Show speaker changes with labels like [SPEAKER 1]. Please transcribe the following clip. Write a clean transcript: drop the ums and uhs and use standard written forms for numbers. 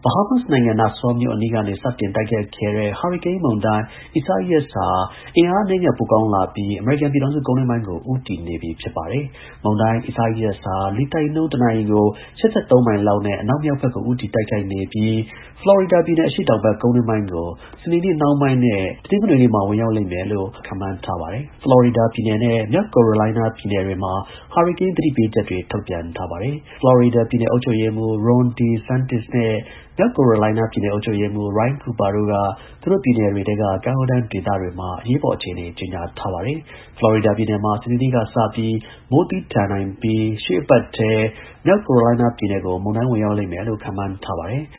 [SPEAKER 1] Bahamas နိုင်ငံ Nassau မြို့အနီးကနေ စတင်တိုက်ခတ်ခဲ့တဲ့ ဟာရီကိန်းမုန်တိုင်း Isaias ဟာ အင်အားအနည်းငယ် ပိုကောင်းလာပြီး အမေရိကန်ပြည်ထောင်စု ကုန်းတွင်းပိုင်းကို ဦးတည်နေပြီ ဖြစ်ပါတယ်။ မုန်တိုင်း Isaias ဟာ လေတိုက်နှုန်း တစ်နာရီကို ၈၃ မိုင်လောက်နဲ့ အနောက်မြောက်ဘက်ကို ဦးတည်တိုက်ခိုက်နေပြီး ဖလော်ရီဒါပြည်နယ် အရှေ့တောင်ဘက် ကုန်းတွင်းပိုင်းကို စနေနေ့နှောင်းပိုင်းနဲ့ တနင်္ဂနွေနေ့မှာ ဝင်ရောက်လိမ့်မယ်လို့ ခန့်မှန်းထားပါတယ်။ ဖလော်ရီဒါပြည်နယ်နဲ့ မြောက်ကယ်ရိုလိုင်းနားပြည်နယ်တွေမှာ ဟာရီကိန်း သတိပေးချက်တွေ ထုတ်ပြန်ထားပါတယ်။ ဖလော်ရီဒါပြည်နယ် အုပ်ချုပ်ရေးမှူး Ron DeSantis နဲ့ မြောက်ကယ်ရိုလိုင်းနားပြည်နယ် အုပ်ချုပ်ရေးမှူး Roy Cooper တို့က သူတို့ပြည်နယ်တွေထဲက ကမ်းရိုးတန်းဒေသတွေမှာ အရေးပေါ် အခြေအနေ ကြေညာထားပါတယ်။ ဖလော်ရီဒါပြည်နယ်မှာ စနေနေ့ကစပြီး မိုးသည်းထန်နိုင်ပြီး ရှေ့အပတ်ထဲ မြောက်ကယ်ရိုလိုင်းနားပြည်နယ်ကို မုန်တိုင်းဝင်ရောက်လိမ့်မယ်လို့ ခန့်မှန်းထားပါတယ်။